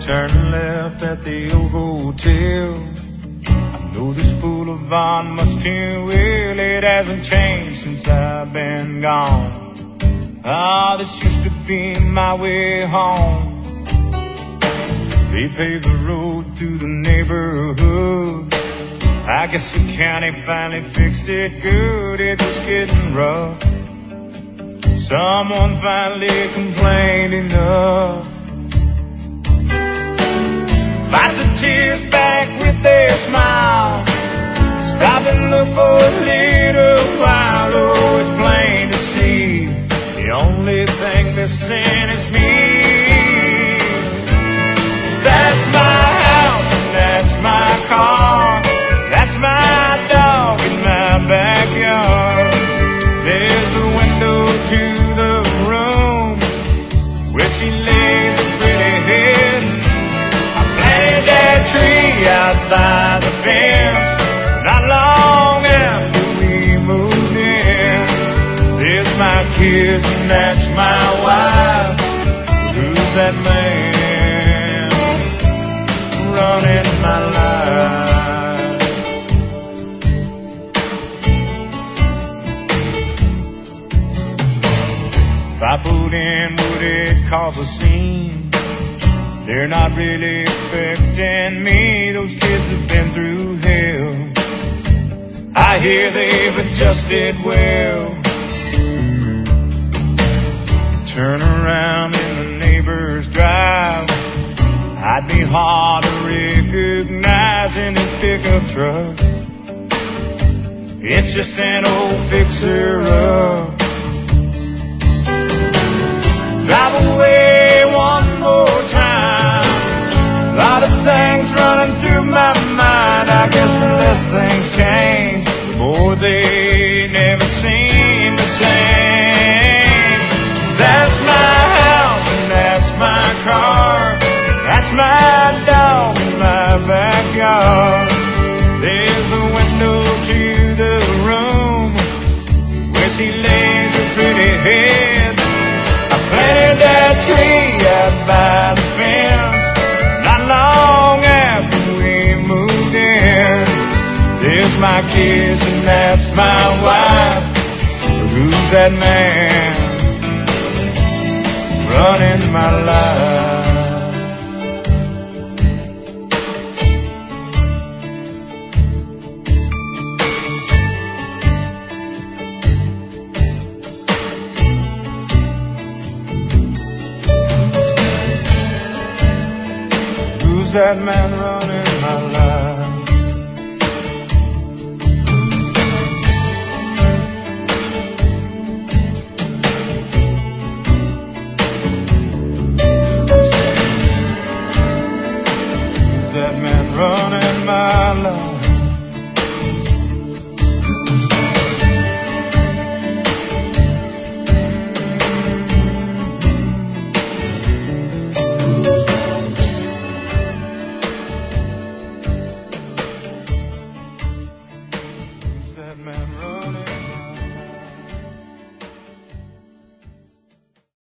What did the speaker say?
Turn left at the old hotel. I know this boulevard must tune well. It hasn't changed since I've been gone. Ah, this used to be my way home. They paved the road through the neighborhood. I guess the county finally fixed it good. It was getting rough. Someone finally complained enough. Wipe the tears back with their smile. Stop and look for a little while. Oh, it's plain to see the only thing missing is me. That's my house and that's my car. That's my dog in my backyard. There's a window to the room where she lays her pretty head. I planted that tree out by the fence not long after we moved in. There's my kids and that's my wife. Who's that man running my life? If I put in, would it cause a scene? They're not really expecting me. Those kids have been through hell. I hear they've adjusted well. Turn around in the neighbor's drive. I'd be hard to recognize in his pickup truck. It's just an old fixer-up. Drive away one more time. A lot of things running through my mind. I guess the less things change, the more they never seem the same. That's my house and that's my car. That's my dog in my backyard. There's a window to the room where she lays her pretty head. I planted that tree out by the fence not long after we moved in. There's my kids and that's my wife. Who's that man running my life? Who's that man running